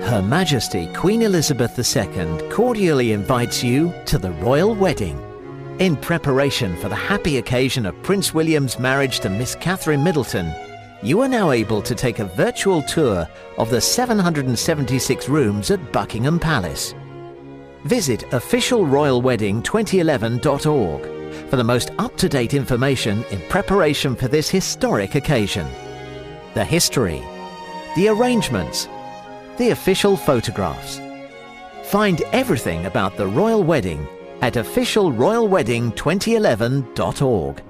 Her Majesty Queen Elizabeth II cordially invites you to the royal wedding. In preparation for the happy occasion of Prince William's marriage to Miss Catherine Middleton, you are now able to take a virtual tour of the 776 rooms at Buckingham Palace. Visit officialroyalwedding2011.org for the most up-to-date information in preparation for this historic occasion. The history, the arrangements, the official photographs. Find everything about the royal wedding at officialroyalwedding2011.org.